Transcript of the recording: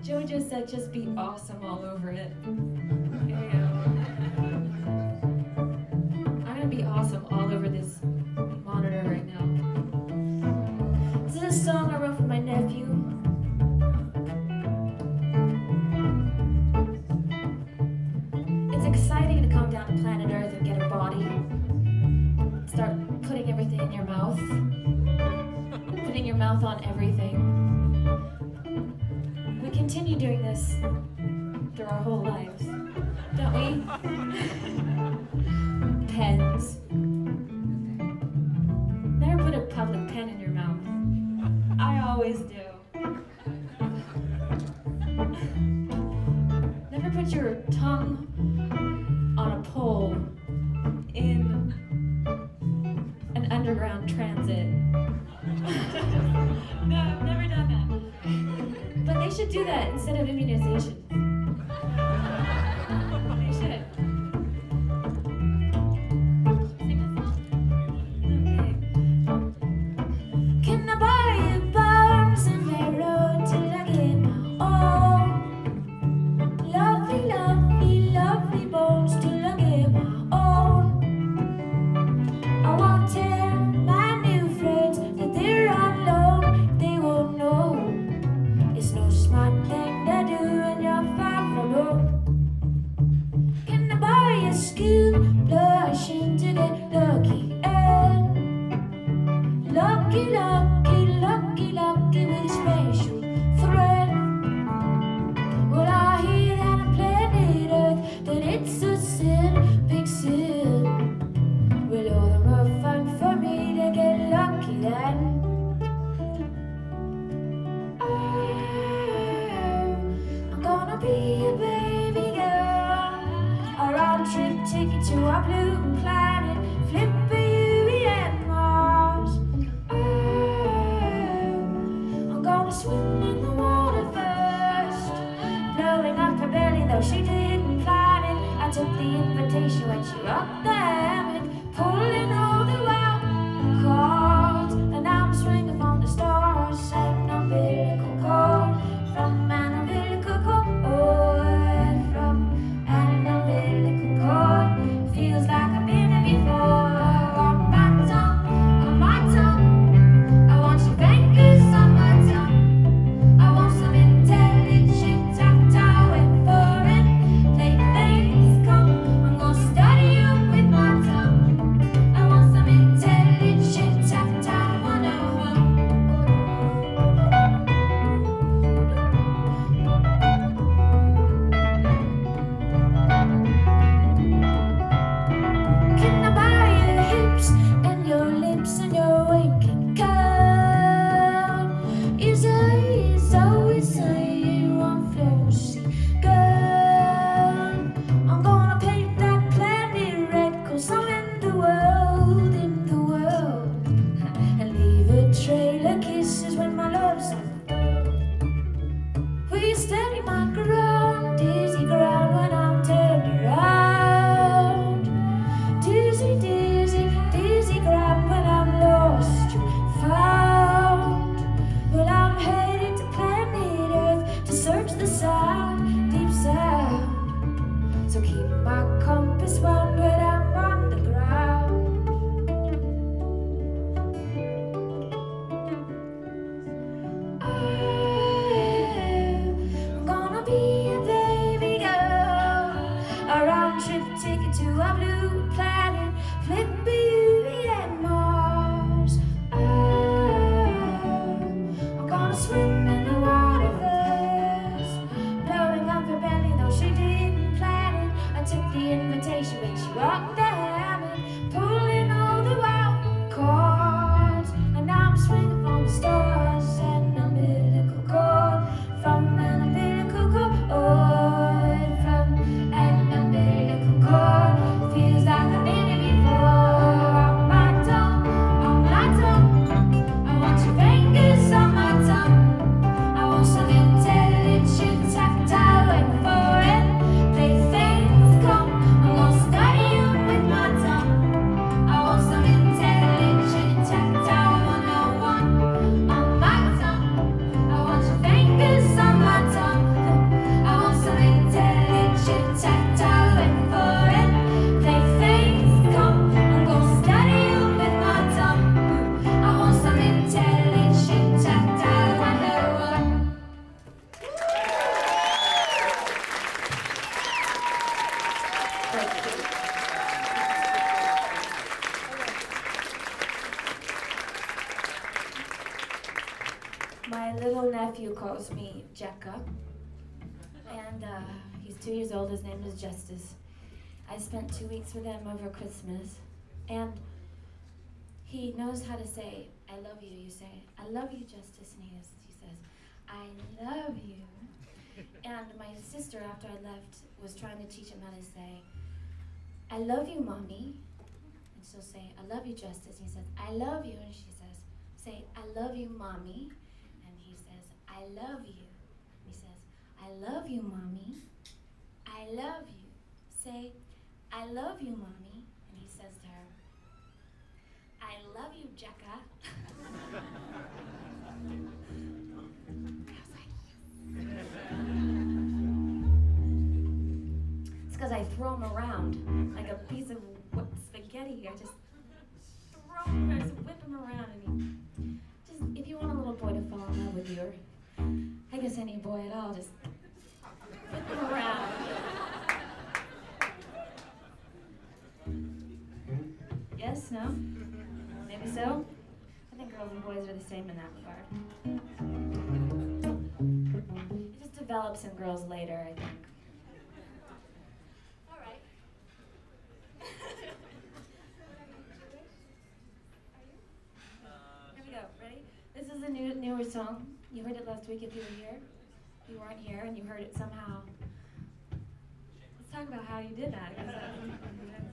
Joe just said just be awesome all over it. Here we go. I'm gonna be awesome all over this monitor right now. This is a song I wrote for my nephew. It's exciting to come down to planet Earth and get a body. Start putting everything in your mouth. Putting your mouth on everything. We continue doing this through our whole lives, don't we? Pens. Never put a public pen in your mouth. I always do. Never put your tongue on a pole in an underground transit. No, I've never done that. But they should do that instead of immunization. They should. Sing a song? Okay. Can I buy you bombs and arrow till I get my own? Lovely, lovely, lovely bones till I get my own. I won't tell my new friends that they're alone. They won't know. It's no smart thing to do when you're far from home. Can I buy a school blushing to get lucky and lucky, lucky, lucky, lucky with a special friend? Well, I hear that on planet Earth that it's a sin, big sin. Well, all the more fun for me to get lucky then. I'm gonna be a baby girl, a round trip ticket to our blue planet, flip a Yui and Mars. I'm gonna swim in the water first, blowing up her belly though she didn't plan it. I took the invitation when she rocked the hammock, pulling all the wild cards, and now I'm swinging from the stars, setting umbilical cord from an umbilical cord, from an umbilical cord. Feels like I've been here before. On my tongue, on my tongue. I want your fingers on my tongue. I want some intelligent tactile and foreign playthings come. I'm gonna study you with my tongue. I want some calls me Jekka, and he's 2 years old. His name is Justice. I spent 2 weeks with him over Christmas, and he knows how to say, I love you. You say, I love you, Justice, and he says, I love you. And my sister, after I left, was trying to teach him how to say, I love you, Mommy. And she'll say, I love you, Justice. And he says, I love you. And she says, say, I love you, Mommy. And he says, I love you. And he says, I love you, Mommy. I love you. Say, I love you, Mommy. And he says to her, I love you, Jekka. It's because I throw him around like a piece of spaghetti. I just throw him, I just whip him around, and he just, if you want a little boy to fall in love with you, or I guess any boy at all, just whip him around. Yes? No? Maybe so? I think girls and boys are the same in that regard. It just develops in girls later, I think. All right. Here we go. Ready? This is a newer song. You heard it last week if you were here. If you weren't here and you heard it somehow. Let's talk about how you did that.